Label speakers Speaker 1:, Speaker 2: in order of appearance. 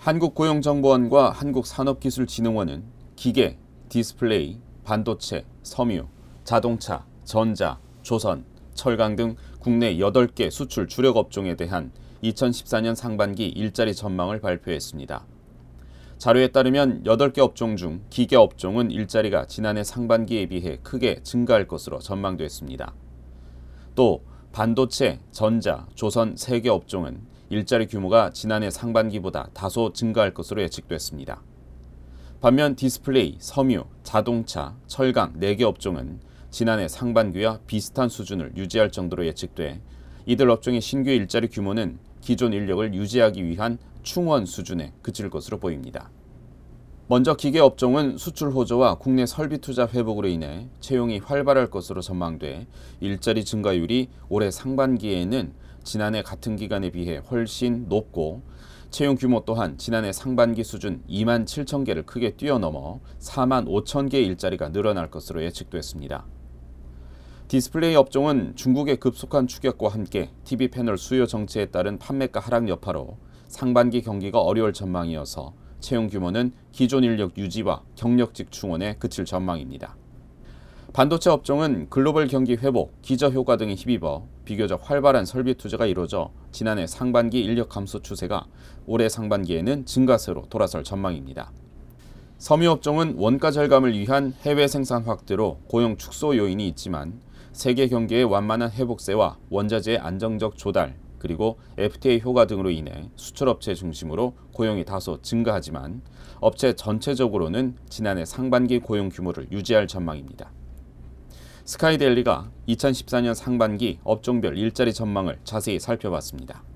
Speaker 1: 한국고용정보원과 한국산업기술진흥원은 기계, 디스플레이, 반도체, 섬유, 자동차, 전자, 조선, 철강 등 국내 8개 수출 주력 업종에 대한 2014년 상반기 일자리 전망을 발표했습니다. 자료에 따르면 8개 업종 중 기계 업종은 일자리가 지난해 상반기에 비해 크게 증가할 것으로 전망됐습니다. 또 반도체, 전자, 조선 3개 업종은 일자리 규모가 지난해 상반기보다 다소 증가할 것으로 예측됐습니다. 반면 디스플레이, 섬유, 자동차, 철강 4개 업종은 지난해 상반기와 비슷한 수준을 유지할 정도로 예측돼 이들 업종의 신규 일자리 규모는 기존 인력을 유지하기 위한 충원 수준에 그칠 것으로 보입니다. 먼저 기계 업종은 수출 호조와 국내 설비 투자 회복으로 인해 채용이 활발할 것으로 전망돼 일자리 증가율이 올해 상반기에는 지난해 같은 기간에 비해 훨씬 높고 채용 규모 또한 지난해 상반기 수준 2만 7천 개를 크게 뛰어넘어 4만 5천 개의 일자리가 늘어날 것으로 예측됐습니다. 디스플레이 업종은 중국의 급속한 추격과 함께 TV 패널 수요 정체에 따른 판매가 하락 여파로 상반기 경기가 어려울 전망이어서 채용 규모는 기존 인력 유지와 경력직 충원에 그칠 전망입니다. 반도체 업종은 글로벌 경기 회복, 기저 효과 등에 힘입어 비교적 활발한 설비 투자가 이루어져 지난해 상반기 인력 감소 추세가 올해 상반기에는 증가세로 돌아설 전망입니다. 섬유 업종은 원가 절감을 위한 해외 생산 확대로 고용 축소 요인이 있지만 세계 경기의 완만한 회복세와 원자재의 안정적 조달, 그리고 FTA 효과 등으로 인해 수출업체 중심으로 고용이 다소 증가하지만 업체 전체적으로는 지난해 상반기 고용 규모를 유지할 전망입니다. 스카이데일리가 2014년 상반기 업종별 일자리 전망을 자세히 살펴봤습니다.